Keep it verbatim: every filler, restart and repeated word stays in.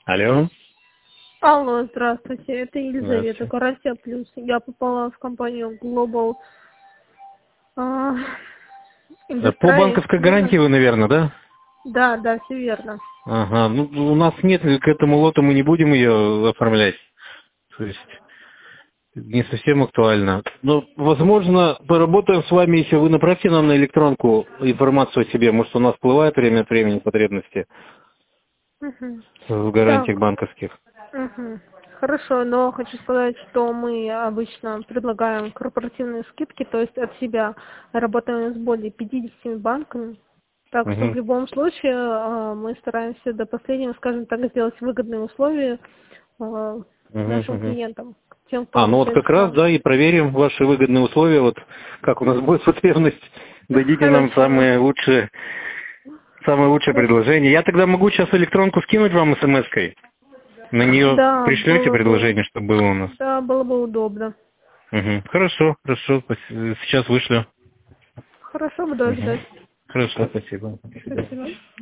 Алло. Алло, здравствуйте, это Елизавета, Здравствуйте. Карася Плюс. Я попала в компанию Global а, Э, По Industries, банковской верно? гарантии вы, наверное, да? Да, да, все верно. Ага. Ну, у нас нет, к этому лоту мы не будем ее оформлять. То есть не совсем актуально. Но, возможно, поработаем с вами, если вы направьте нам на электронку информацию о себе. Может, у нас всплывает время от времени потребности Мгм. в Так, гарантиях банковских. мгм. Хорошо, но хочу сказать, что мы обычно предлагаем корпоративные скидки, то есть от себя работаем с более пятидесятью банками. Так что в Мгм. любом случае а, мы стараемся до последнего, скажем так, сделать выгодные условия а, Мгм, нашим мгм. клиентам, тем, кто А, ну вот обращается как к раз, нам. да, и проверим ваши выгодные условия. Вот как у нас будет потребность. Дадите нам Хорошо. самые лучшие, самое лучшее Хорошо. предложение. Я тогда могу сейчас электронку скинуть вам смс-кой. На нее Да, пришлете было бы, предложение, чтобы было у нас. да, было бы удобно. Мгм. Хорошо, хорошо. пос- Сейчас вышлю. Хорошо, буду Мгм. ждать. Хорошо, спасибо. До свидания. Спасибо.